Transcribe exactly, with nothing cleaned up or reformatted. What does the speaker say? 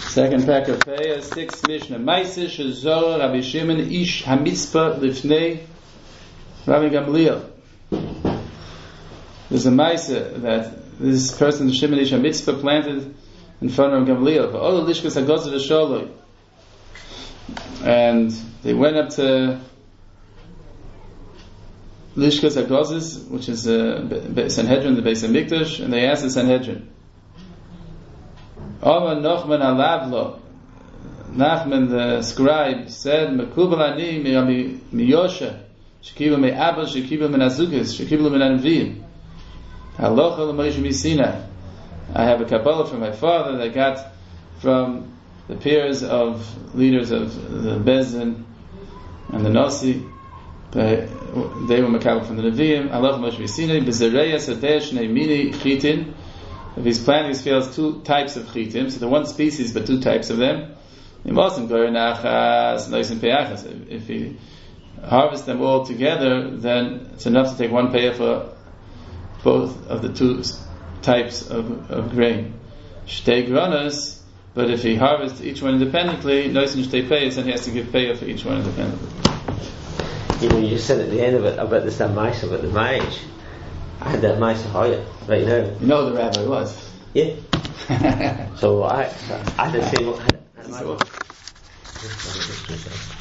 Second pack of Peah, sixth Mishnah. Maiseh shezor Rabbi Shimon ish hamitzpah lifnei Rabbi Gamliel. There's a Maiseh that this person, Shimon ish hamitzpah, planted in front of Gamliel. V'olu lishkas hagozah v'sholoi. And they went up to Lishkas HaGozes, which is uh, Sanhedrin, the Beis HaMikdash, and they asked the Sanhedrin, Omar Nochman Alavlo, Nachman the scribe said, Mekubal ani mi Yosha, Shekibel me Abba, Shekibel me Nazukis, Shekibel me Nanvim, Halocha l'Moshe Misina. I have a Kabbalah from my father that I got from the peers of leaders of the Bezdin and the Nasi. They were Makabal from the Nevi'im. Allah Moshe Misina B'Zereya Sadeh Shnei Mini Chitin. If he's planting his fields, two types of chitim, so they're one species but two types of them. If he harvests them all together, then it's enough to take one payah for both of the two types of, of grain. Shtei granas. But if he harvests each one independently, noisin shtei payahs, then he has to give payah for each one independently. You know, you just said at the end of it about this that mice about the marriage. I had that mice higher right now. You know who the rabbi was? Yeah. So I, I had the same. I had, I had